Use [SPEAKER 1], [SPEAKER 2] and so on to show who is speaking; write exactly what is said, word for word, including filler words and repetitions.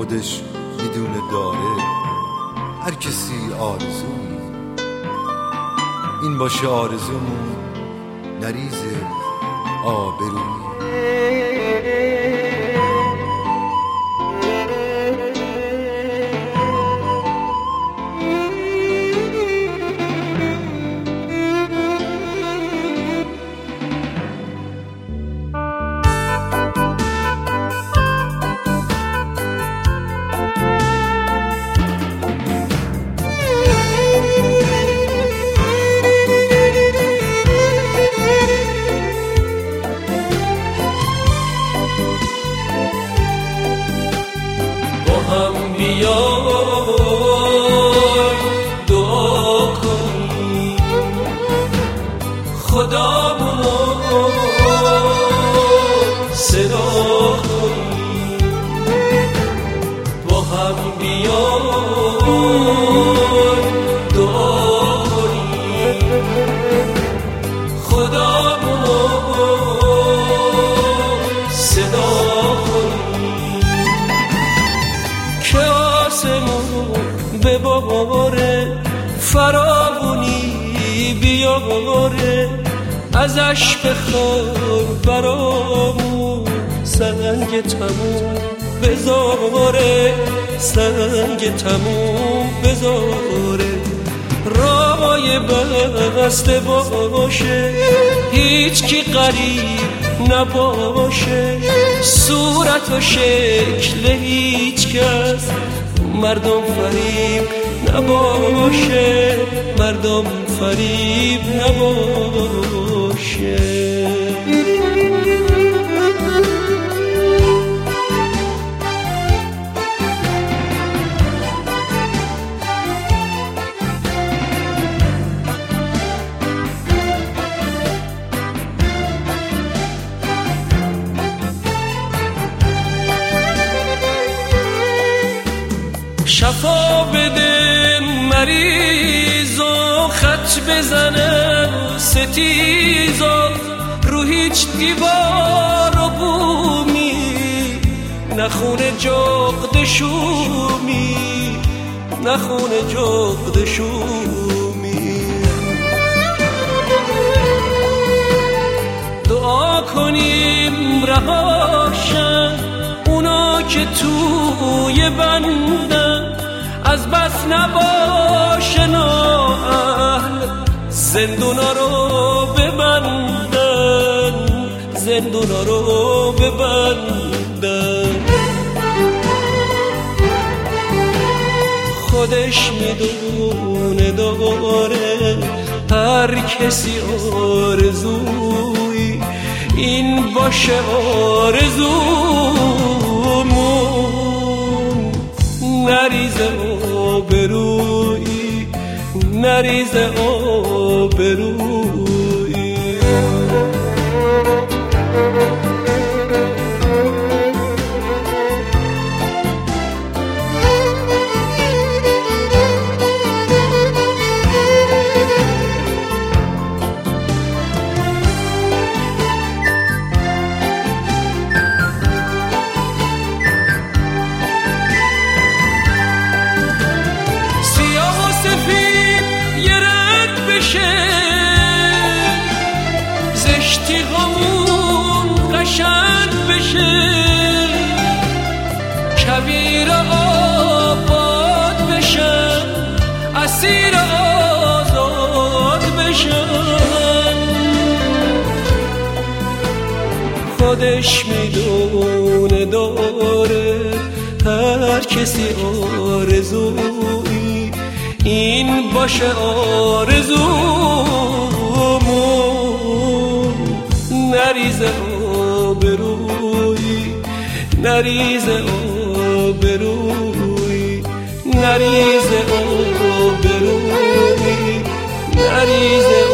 [SPEAKER 1] خودش میدونه داره. هر کسی آرزویی، این باشه آرزومون، نریزه آبرویی.
[SPEAKER 2] بیای دعا کنی خدامونو صدا کنی، با هم بیای دعا کنی خدامونو صدا به باره، فراغونی بیاره، ازش بخوار برامون، سنگ تموم بذاره، سنگ تموم بذاره. رای بسته باشه، هیچ کی غریب نباشه، صورت و شکل هیچ کس مردم فریب نباشه، مردم فریب نباشه. شفا بده مریضو، خط بزنه ستیزو، رو هیچ دیوار و بومی نخونه جغد شومی، نخونه جغد شومی. دعا کنیم رهاشن اونا که توی بندن، از بس نباشه نااهل زندونا رو ببندن، زندونا رو ببندن. خودش میدونه داره هر کسی آرزویی، این باشه آرزومون، نریزه آبرویی، نریزه آبرویی. زشتی همون قشنگ بشه، کویر آباد بشن، اسیر آزاد بشن. خودش میدونه داره هر کسی آرزویی، این باشه آرزومون، نریزه آبرویی، نریزه آبرویی، نریزه آبرویی، نریزه